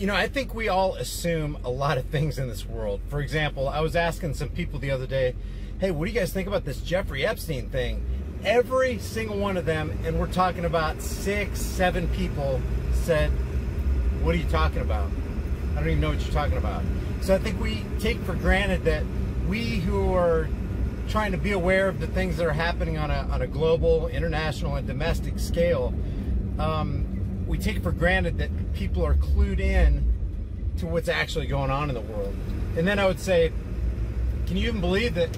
You know, I think we all assume a lot of things in this world. For example, I was asking some people the other day, hey, what do you guys think about this Jeffrey Epstein thing? Every single one of them, and we're talking about 6, 7 people, said, what are you talking about? I don't even know what you're talking about. So I think we take for granted that we who are trying to be aware of the things that are happening on a global, international, and domestic scale, we take for granted that people are clued in to what's actually going on in the world. And then I would say, can you even believe that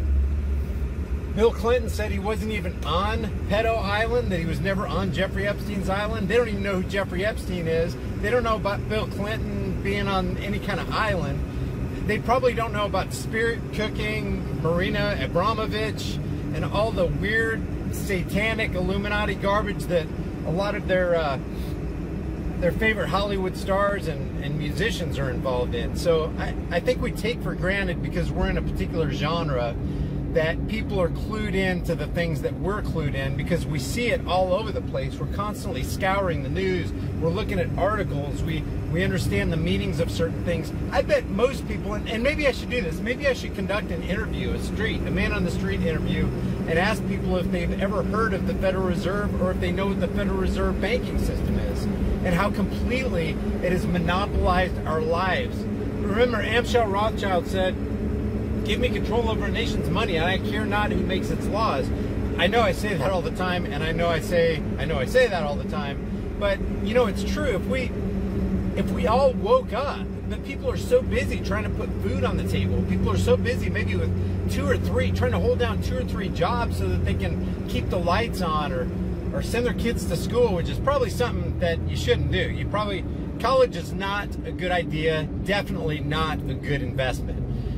Bill Clinton said he wasn't even on Pedo Island, that he was never on Jeffrey Epstein's island? They don't even know who Jeffrey Epstein is. They don't know about Bill Clinton being on any kind of island. They probably don't know about Spirit Cooking, Marina Abramovich, and all the weird satanic Illuminati garbage that a lot of their favorite Hollywood stars and musicians are involved in. So I think we take for granted, because we're in a particular genre, that people are clued in to the things that we're clued in, because we see it all over the place. We're constantly scouring the news. We're looking at articles. We understand the meanings of certain things. I bet most people, and maybe I should do this, maybe I should conduct an interview, a man on the street interview, and ask people if they've ever heard of the Federal Reserve, or if they know what the Federal Reserve banking system is, and how completely it has monopolized our lives. Remember, Amschel Rothschild said, give me control over a nation's money, and I care not who makes its laws. I know I say that all the time, and I know I say that all the time, but you know, it's true. If we all woke up, but people are so busy trying to put food on the table. People are so busy, maybe with 2 or 3, trying to hold down 2 or 3 jobs so that they can keep the lights on, or send their kids to school, which is probably something that you shouldn't do. College is not a good idea, definitely not a good investment.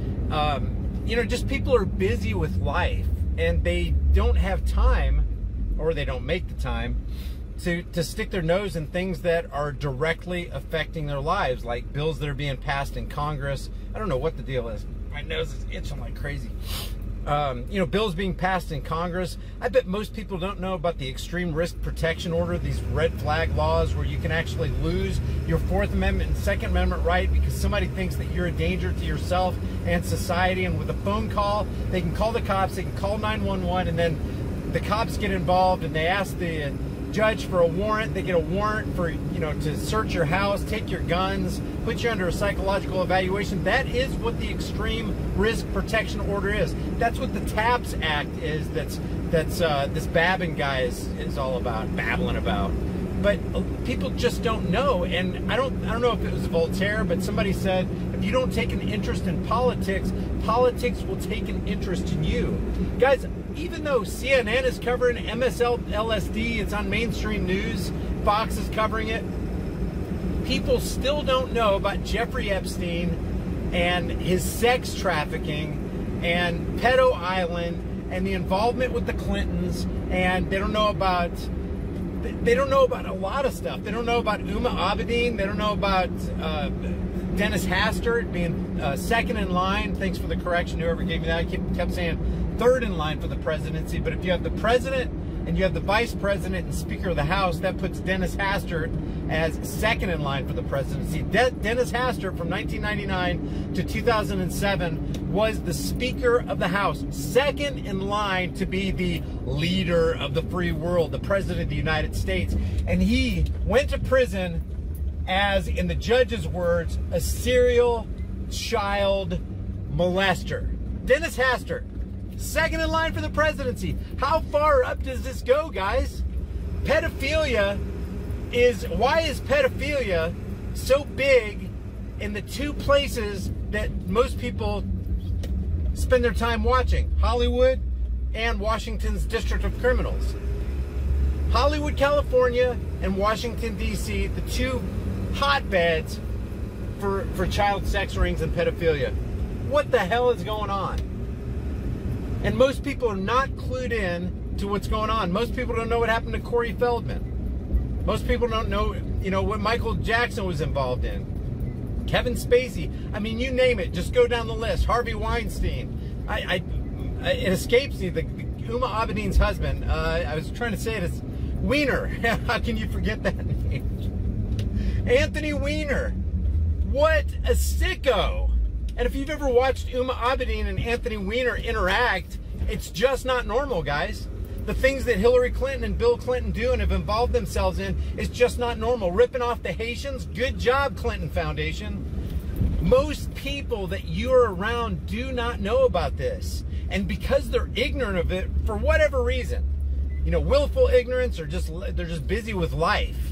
You know, just people are busy with life, and they don't have time, or they don't make the time to stick their nose in things that are directly affecting their lives, like bills that are being passed in Congress. I don't know what the deal is. My nose is itching like crazy. You know, bills being passed in Congress. I bet most people don't know about the extreme risk protection order, these red flag laws where you can actually lose your 4th Amendment and 2nd Amendment right because somebody thinks that you're a danger to yourself and society. And with a phone call, they can call the cops, they can call 911, and then the cops get involved and they ask the judge for a warrant. They get a warrant for, you know, to search your house, take your guns, put you under a psychological evaluation. That is what the extreme risk protection order is. That's what the TAPS Act is. That's this Babin guy is all about, babbling about. But people just don't know. And I don't know if it was Voltaire, but somebody said, if you don't take an interest in politics, politics will take an interest in you. Guys, even though CNN is covering MSLSD, it's on mainstream news, Fox is covering it, people still don't know about Jeffrey Epstein and his sex trafficking and Pedo Island and the involvement with the Clintons, and they don't know about a lot of stuff. They don't know about Huma Abedin. They don't know about Dennis Hastert being second in line. Thanks for the correction, whoever gave me that. I kept saying third in line for the presidency, but if you have the president and you have the vice president and Speaker of the House, that puts Dennis Hastert as second in line for the presidency. Dennis Hastert from 1999 to 2007 was the Speaker of the House, second in line to be the leader of the free world, the President of the United States. And he went to prison as, in the judge's words, a serial child molester. Dennis Hastert, second in line for the presidency. How far up does this go, guys? Pedophilia why is pedophilia so big in the 2 places that most people spend their time watching? Hollywood and Washington's District of Criminals. Hollywood, California, and Washington, D.C., the 2 hotbeds for child sex rings and pedophilia. What the hell is going on? And most people are not clued in to what's going on. Most people don't know what happened to Corey Feldman. Most people don't know, you know, what Michael Jackson was involved in. Kevin Spacey. I mean, you name it. Just go down the list. Harvey Weinstein. It escapes me. The Huma Abedin's husband. I was trying to say it as Weiner. How can you forget that name? Anthony Weiner. What a sicko. And if you've ever watched Huma Abedin and Anthony Weiner interact, it's just not normal, guys. The things that Hillary Clinton and Bill Clinton do and have involved themselves in is just not normal. Ripping off the Haitians, good job, Clinton Foundation. Most people that you're around do not know about this. And because they're ignorant of it, for whatever reason, you know, willful ignorance, or they're just busy with life,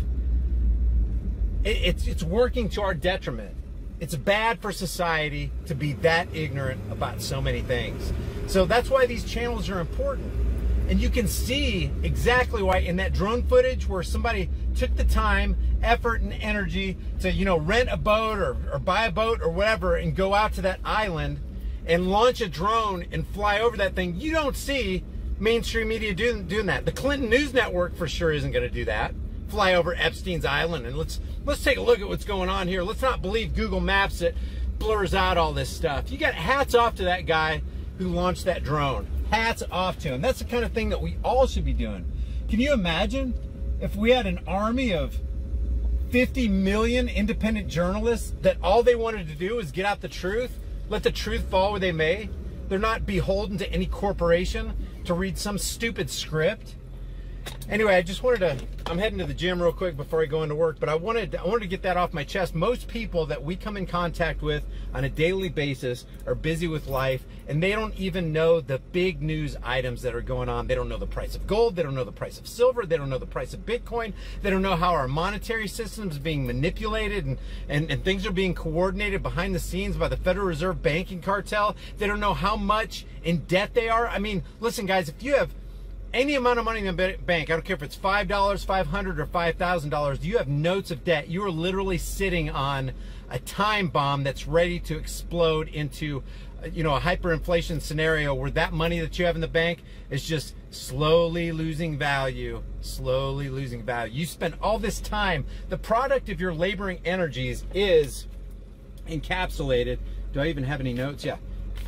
it's working to our detriment. It's bad for society to be that ignorant about so many things. So that's why these channels are important. And you can see exactly why in that drone footage where somebody took the time, effort, and energy to, you know, rent a boat or buy a boat or whatever and go out to that island and launch a drone and fly over that thing. You don't see mainstream media doing that. The Clinton News Network for sure isn't going to do that. Fly over Epstein's Island and let's take a look at what's going on here. Let's not believe Google Maps that blurs out all this stuff. You got hats off to that guy who launched that drone. Hats off to him. That's the kind of thing that we all should be doing. Can you imagine if we had an army of 50 million independent journalists that all they wanted to do was get out the truth, let the truth fall where they may? They're not beholden to any corporation to read some stupid script. Anyway, I just wanted to, I'm heading to the gym real quick before I go into work, but I wanted to get that off my chest. Most people that we come in contact with on a daily basis are busy with life, and they don't even know the big news items that are going on. They don't know the price of gold. They don't know the price of silver. They don't know the price of Bitcoin. They don't know how our monetary system is being manipulated and things are being coordinated behind the scenes by the Federal Reserve banking cartel. They don't know how much in debt they are. I mean, listen, guys, if you have any amount of money in the bank, I don't care if it's $5, $500, or $5,000, you have notes of debt. You are literally sitting on a time bomb that's ready to explode into, you know, a hyperinflation scenario where that money that you have in the bank is just slowly losing value, slowly losing value. You spend all this time, the product of your laboring energies is encapsulated. Do I even have any notes? Yeah.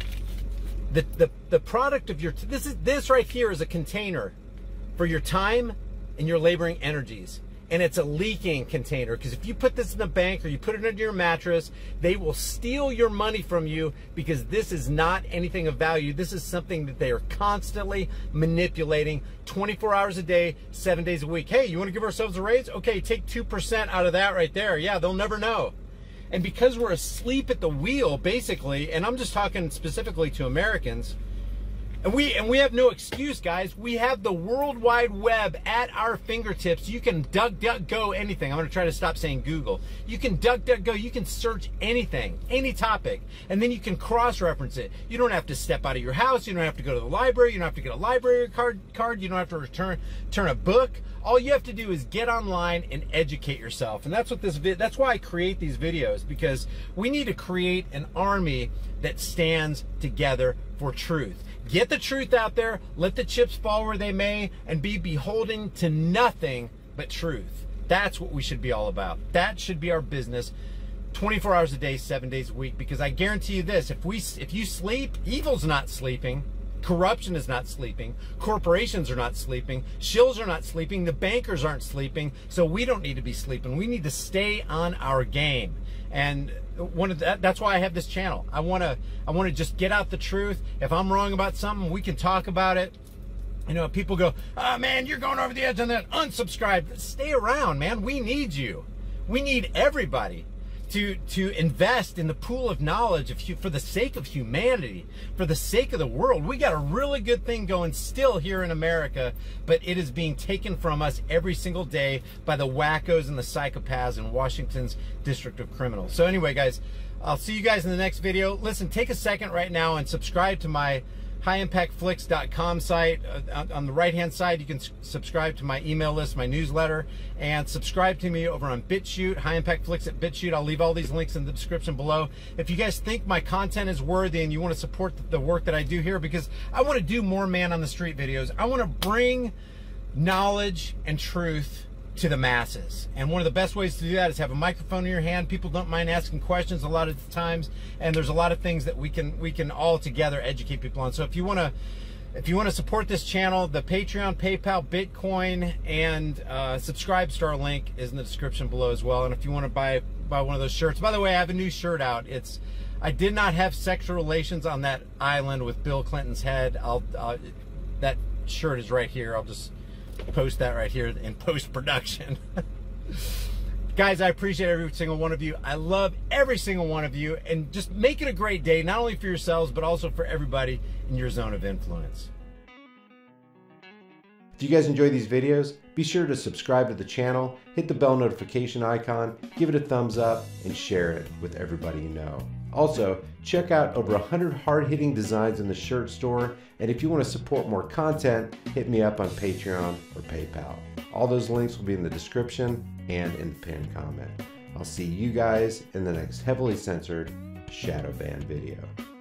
The product of your, this right here is a container for your time and your laboring energies. And it's a leaking container, because if you put this in the bank or you put it under your mattress, they will steal your money from you, because this is not anything of value. This is something that they are constantly manipulating 24 hours a day, 7 days a week. Hey, you want to give ourselves a raise? Okay, take 2% out of that right there. Yeah, they'll never know. And because we're asleep at the wheel, basically, and I'm just talking specifically to Americans, and we have no excuse, guys. We have the World Wide Web at our fingertips. You can DuckDuckGo anything. I'm going to try to stop saying Google. You can DuckDuckGo. You can search anything, any topic, and then you can cross-reference it. You don't have to step out of your house. You don't have to go to the library. You don't have to get a library card. You don't have to return a book. All you have to do is get online and educate yourself. And that's what that's why I create these videos, because we need to create an army that stands together for truth. Get the truth out there, let the chips fall where they may, and be beholden to nothing but truth. That's what we should be all about. That should be our business 24 hours a day, 7 days a week, because I guarantee you this, if you sleep, evil's not sleeping. Corruption is not sleeping. Corporations are not sleeping. Shills are not sleeping. The bankers aren't sleeping. So we don't need to be sleeping. We need to stay on our game. And that's why I have this channel. I want to just get out the truth. If I'm wrong about something, we can talk about it. You know, people go, "Oh man, you're going over the edge on that. Unsubscribe." Stay around, man. We need you. We need everybody to invest in the pool of knowledge for the sake of humanity, for the sake of the world. We got a really good thing going still here in America, but it is being taken from us every single day by the wackos and the psychopaths in Washington's District of Criminals. So anyway, guys, I'll see you guys in the next video. Listen, take a second right now and subscribe to my highimpactflix.com site. On the right-hand side, you can subscribe to my email list, my newsletter, and subscribe to me over on BitChute, High Impact Flix at BitChute. I'll leave all these links in the description below. If you guys think my content is worthy and you want to support the work that I do here, because I want to do more man on the street videos. I want to bring knowledge and truth to the masses, and one of the best ways to do that is have a microphone in your hand. People don't mind asking questions a lot of the times, and there's a lot of things that we can all together educate people on. So if you want to If you want to support this channel, the Patreon, PayPal, Bitcoin, and Subscribestar link is in the description below as well. And if you want to buy one of those shirts, by the way, I have a new shirt out. I did not have sexual relations on that island with Bill Clinton's head. That shirt is right here. I'll just post that right here in post-production. Guys, I appreciate every single one of you. I love every single one of you, and just make it a great day, not only for yourselves, but also for everybody in your zone of influence. If you guys enjoy these videos, be sure to subscribe to the channel, hit the bell notification icon, give it a thumbs up, and share it with everybody you know. Also, check out over 100 hard-hitting designs in the shirt store, and if you want to support more content, hit me up on Patreon or PayPal. All those links will be in the description and in the pinned comment. I'll see you guys in the next heavily censored shadow ban video.